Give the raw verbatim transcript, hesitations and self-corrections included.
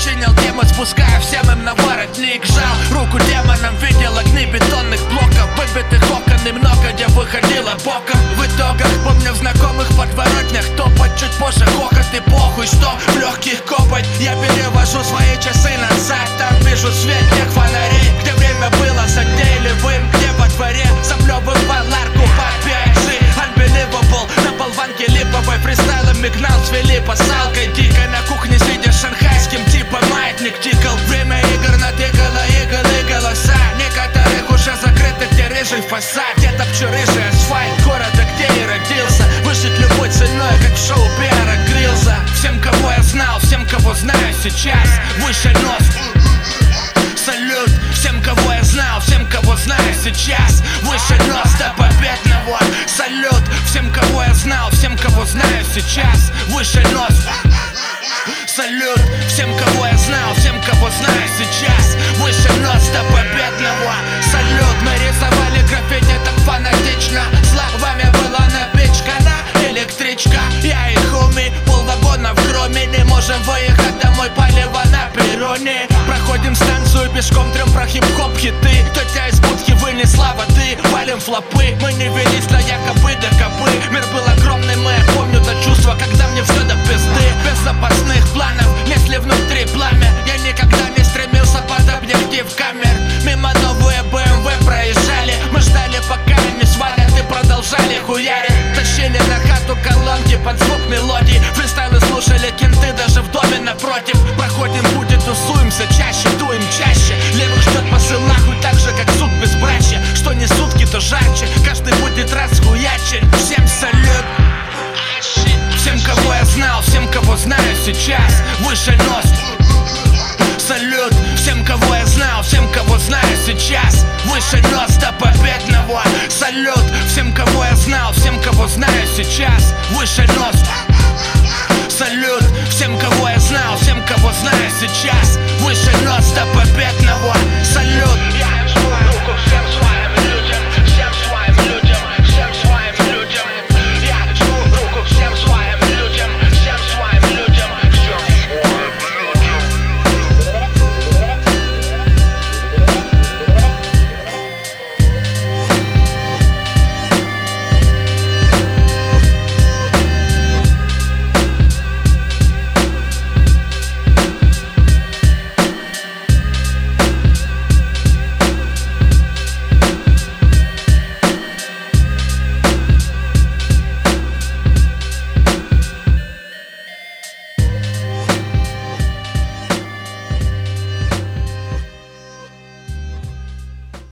Сочинил темы, спуская всем им на воротник. Жал руку демонам, видел огни бетонных блоков, выбитых окон и много где выходило боком. В итогах помню в знакомых подворотнях топать, чуть позже хохот и похуй, что в легких копоть. Я перевожу свои часы назад, там вижу свет тех фонарей, где время было затейливым, где во дворе заплевывал арку под пи ай джи. Unbelievable, на болванке липовой фристайлами гнал с Филиппа салкой дикой. На кухне сидя шанхайским типа маятник тикал. Время игр натыкало игл и голоса некоторых уже закрыты, где рыжий фасад. Я топчу рыжий асфальт города, где и родился. Выжить любой ценой, как в шоу Пиара Грилза. Всем, кого я знал, всем, кого знаю сейчас, выше нос. Салют всем, кого я знал, всем, кого знаю сейчас, выше нос до победного. Салют всем, кого я знал, всем, кого знаю сейчас, выше нос. Салют всем, кого я знал, всем, кого знаю сейчас, выше нос до победного. Салют, мы рисовали граффити так фанатично, словами была напичка на электричка. Я и хуми, полвагона в хроме, не можем выехать домой, палево на перроне. Проходим станцию пешком, трем про хип-хоп хиты. Тетя из будки вынесла воды, валим флопы. Мы не велись на якобы до копы. Мир был огромный, мы помню то чувство, когда мне все до пизды. Без запасных планов, если внутри пламя. Я никогда не стремился под объектив камер. Мимо новые бэ эм вэ проезжали. Мы ждали, пока они свалят, и продолжали хуярить. Тащили на хату колонки под звук мелодий. Фристайлы слушали кенты даже в доме напротив. Проходим пути, тусуемся чаще, дуем чаще. Левых ждет посыл нахуй так же, как суд безбрачия. Что не сутки, то жарче, каждый будет расхуячен. Всем салют. Всем, кого я знал, всем, кого знаю сейчас, выше нос. Салют всем, кого я знал, всем, кого знаю сейчас, выше нос до победного. Салют всем, кого я знал, всем, кого знаю сейчас, выше нос. Салют всем, кого я знал, всем, кого знаю сейчас, выше нос до победного. Салют.